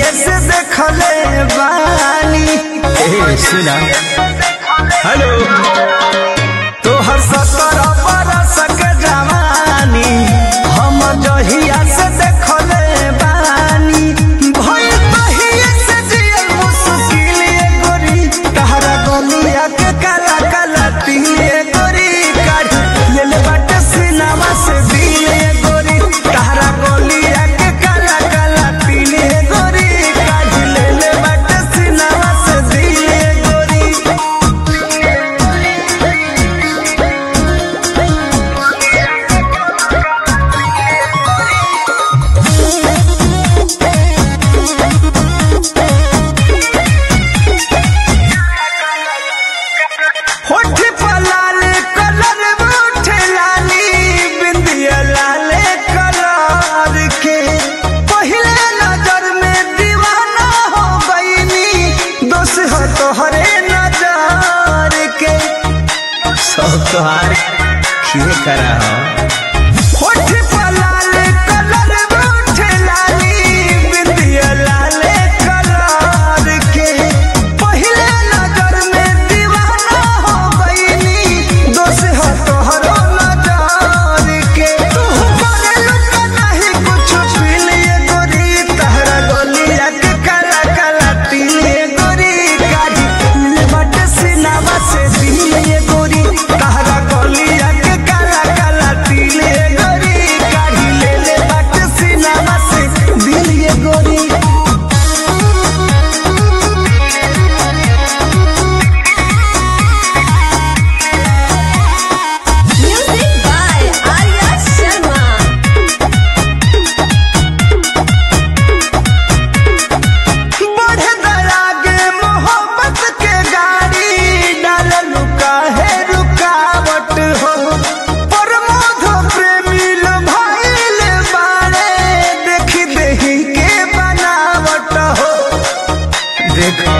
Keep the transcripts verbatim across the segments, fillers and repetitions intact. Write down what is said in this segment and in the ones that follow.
से देखले बानी। ए सुना हेलो तोहर सत्तर बरस के जवानी हम जहिया से देखले बानी। भई तहिया से जियल मुश्किल ये गोरी तहरा गलिया के काला काला तिले गोरी काढ़ लेले बाटे सिनामा से दिल ये गोरी तहरा गलिया के काला काला तिले गोरी काढ़ लेले बाटे सिनामा से दिल ये गोरी। होठ पर लाल कलर उठे लाली बिंदिया लाल कलर के पहले नजर में दीवाना हो गईनी दोस्त हो तोहरे नजर के। सब तोहार खिए करा हो होठ पर लाल कलर उठे लाली बिंदिया लाल कलर के पहले नजर में दीवाना हो गईनी दोस्त हो तोहरो नजर के। तू करेलू का नहीं कुछ फील ये गोरी तहरा गलिया के काला काला तिल ये गोरी काढ़ी ले बाटे सिनामा से दिल ये गोरी तहरा गलिया के काला काला तिल ये गोरी काढ़ी ले ले बाटे सिनामा से दिल ये गोरी। Music by Arya Sharma. बढ़े दरागे मोहब्बत के गाड़ी डाल लुका है रुकावट हो प्रमोद प्रेमी लो भाईल बाड़े देखी देही के बनावट हो। देखो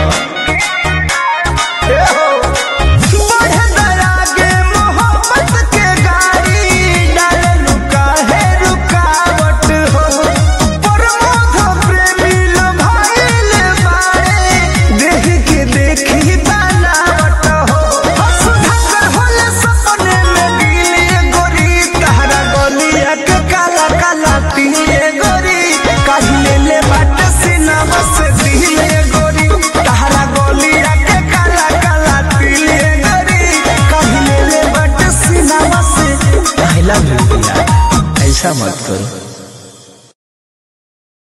ए हो बढ़े दरागे मोहब्बत के गाड़ी डाल लुका है रुकावट हो प्रमोद प्रेमी लो भाईल बाड़े देही के देखी बनावट हो। सुधाकर होले सपने में गिले गोरी तहरा गलिया के काला काला तिले गोरी काढ़ लेले बाटे सिनामा से दिले गोरी तहरा गलिया के काला काला तिले गोरी काढ़ लेले बाटे सिनामा से। आई लव यू यार, ऐसा मत करो।